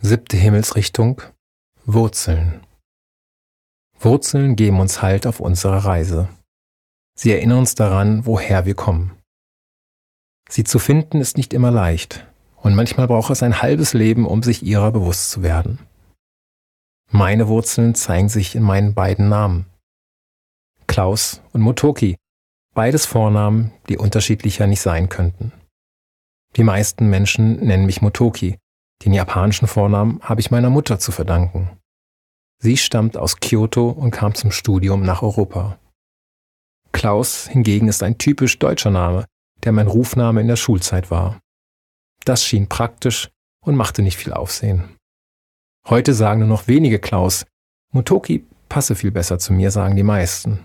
7. Himmelsrichtung: Wurzeln. Wurzeln geben uns Halt auf unserer Reise. Sie erinnern uns daran, woher wir kommen. Sie zu finden ist nicht immer leicht und manchmal braucht es ein halbes Leben, um sich ihrer bewusst zu werden. Meine Wurzeln zeigen sich in meinen beiden Namen. Klaus und Motoki, beides Vornamen, die unterschiedlicher nicht sein könnten. Die meisten Menschen nennen mich Motoki. Den japanischen Vornamen habe ich meiner Mutter zu verdanken. Sie stammt aus Kyoto und kam zum Studium nach Europa. Klaus hingegen ist ein typisch deutscher Name, der mein Rufname in der Schulzeit war. Das schien praktisch und machte nicht viel Aufsehen. Heute sagen nur noch wenige Klaus. Motoki passe viel besser zu mir, sagen die meisten.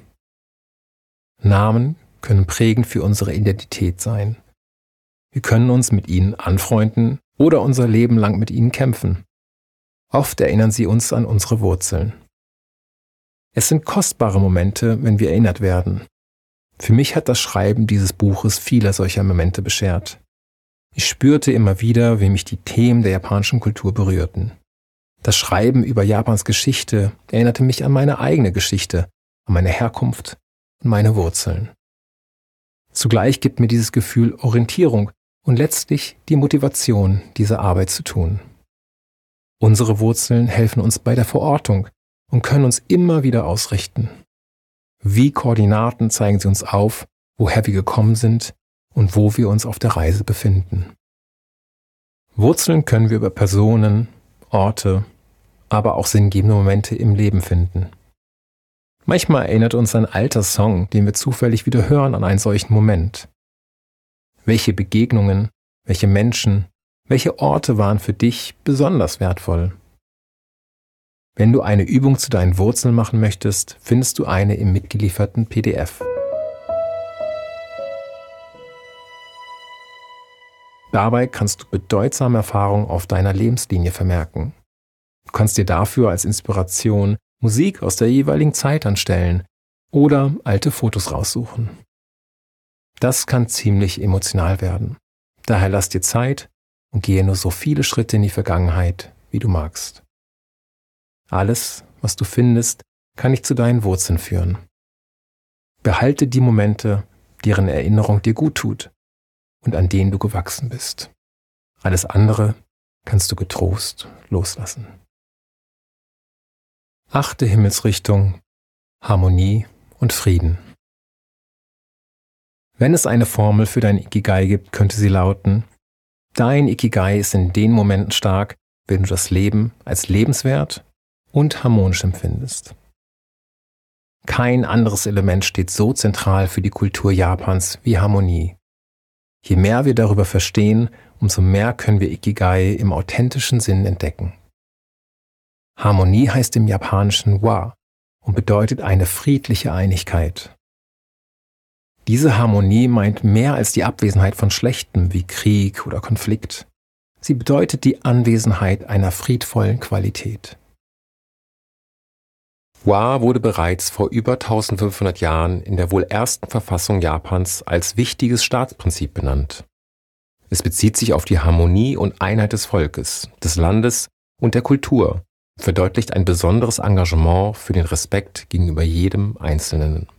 Namen können prägend für unsere Identität sein. Wir können uns mit ihnen anfreunden oder unser Leben lang mit ihnen kämpfen. Oft erinnern sie uns an unsere Wurzeln. Es sind kostbare Momente, wenn wir erinnert werden. Für mich hat das Schreiben dieses Buches viele solcher Momente beschert. Ich spürte immer wieder, wie mich die Themen der japanischen Kultur berührten. Das Schreiben über Japans Geschichte erinnerte mich an meine eigene Geschichte, an meine Herkunft und meine Wurzeln. Zugleich gibt mir dieses Gefühl Orientierung und letztlich die Motivation, diese Arbeit zu tun. Unsere Wurzeln helfen uns bei der Verortung und können uns immer wieder ausrichten. Wie Koordinaten zeigen sie uns auf, woher wir gekommen sind und wo wir uns auf der Reise befinden. Wurzeln können wir über Personen, Orte, aber auch sinngebende Momente im Leben finden. Manchmal erinnert uns ein alter Song, den wir zufällig wieder hören, an einen solchen Moment. Welche Begegnungen, welche Menschen, welche Orte waren für dich besonders wertvoll? Wenn du eine Übung zu deinen Wurzeln machen möchtest, findest du eine im mitgelieferten PDF. Dabei kannst du bedeutsame Erfahrungen auf deiner Lebenslinie vermerken. Du kannst dir dafür als Inspiration Musik aus der jeweiligen Zeit anstellen oder alte Fotos raussuchen. Das kann ziemlich emotional werden. Daher lass dir Zeit und gehe nur so viele Schritte in die Vergangenheit, wie du magst. Alles, was du findest, kann dich zu deinen Wurzeln führen. Behalte die Momente, deren Erinnerung dir gut tut und an denen du gewachsen bist. Alles andere kannst du getrost loslassen. 8. Himmelsrichtung: Harmonie und Frieden. Wenn es eine Formel für dein Ikigai gibt, könnte sie lauten: Dein Ikigai ist in den Momenten stark, wenn du das Leben als lebenswert und harmonisch empfindest. Kein anderes Element steht so zentral für die Kultur Japans wie Harmonie. Je mehr wir darüber verstehen, umso mehr können wir Ikigai im authentischen Sinn entdecken. Harmonie heißt im Japanischen Wa und bedeutet eine friedliche Einigkeit. Diese Harmonie meint mehr als die Abwesenheit von Schlechtem wie Krieg oder Konflikt. Sie bedeutet die Anwesenheit einer friedvollen Qualität. Wa wurde bereits vor über 1500 Jahren in der wohl ersten Verfassung Japans als wichtiges Staatsprinzip benannt. Es bezieht sich auf die Harmonie und Einheit des Volkes, des Landes und der Kultur, verdeutlicht ein besonderes Engagement für den Respekt gegenüber jedem Einzelnen.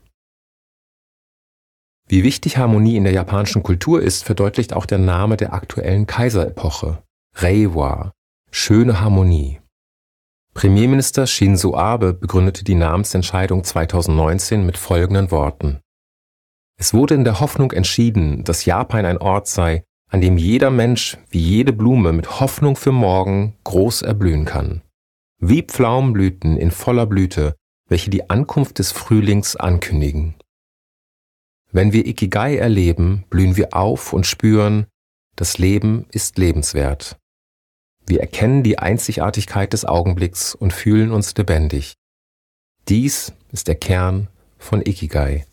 Wie wichtig Harmonie in der japanischen Kultur ist, verdeutlicht auch der Name der aktuellen Kaiserepoche, Reiwa, schöne Harmonie. Premierminister Shinzo Abe begründete die Namensentscheidung 2019 mit folgenden Worten: Es wurde in der Hoffnung entschieden, dass Japan ein Ort sei, an dem jeder Mensch wie jede Blume mit Hoffnung für morgen groß erblühen kann. Wie Pflaumenblüten in voller Blüte, welche die Ankunft des Frühlings ankündigen. Wenn wir Ikigai erleben, blühen wir auf und spüren, das Leben ist lebenswert. Wir erkennen die Einzigartigkeit des Augenblicks und fühlen uns lebendig. Dies ist der Kern von Ikigai.